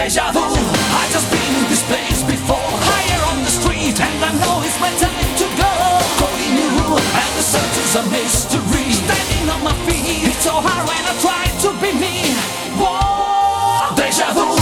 Deja vu, I just been in this place before. Higher on the street, and I know it's my time to go. Calling you, and the search is a mystery. Standing on my feet, it's so hard when I try to be me. Whoa, deja vu.